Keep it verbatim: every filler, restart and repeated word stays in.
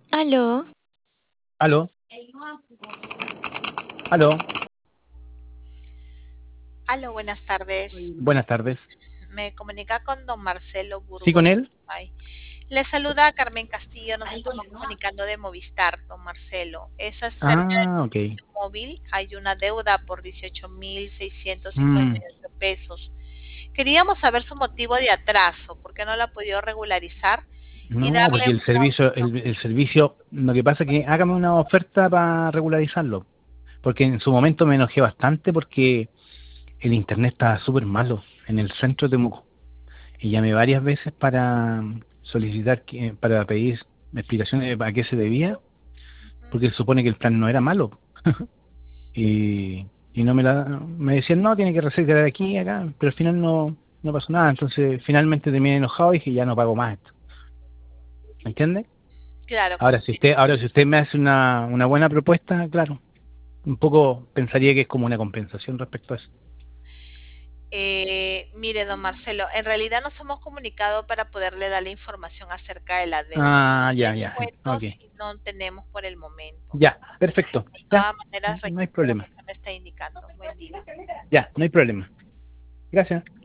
Aló, Aló, aló, Aló, buenas tardes. buenas tardes. Me comunica con don Marcelo ¿Sí Burgos. con él? Ay. Le saluda Carmen Castillo, nos estamos comunicando de Movistar, don Marcelo. Es acerca Ah, ok. del móvil, hay una deuda por dieciocho mil seiscientos cincuenta Mm, y ocho pesos. Queríamos saber su motivo de atraso, por qué no la ha podido regularizar y no, darle porque el una servicio, opción. el, el servicio, lo que pasa es que hágame una oferta para regularizarlo, porque en su momento me enojé bastante porque el internet estaba súper malo en el centro de Temuco y llamé varias veces para solicitar, que, para pedir explicaciones de a qué se debía, porque se supone que el plan no era malo. y, y no me la me decían no, tiene que resetear aquí y acá, pero al final no, no pasó nada, entonces finalmente terminé enojado y dije ya no pago más esto, ¿me entiende? Claro, Ahora si usted, ahora si usted me hace una, una buena propuesta, claro, un poco pensaría que es como una compensación respecto a eso. Eh, mire, don Marcelo, en realidad nos hemos comunicado para poderle dar la información acerca de la deuda. Ah, ya, ya, ok, Descuentos no tenemos por el momento. ya, perfecto, De ya, todas maneras, no hay reitero lo que problema, usted me está indicando. Buen día. ya, no hay problema, gracias.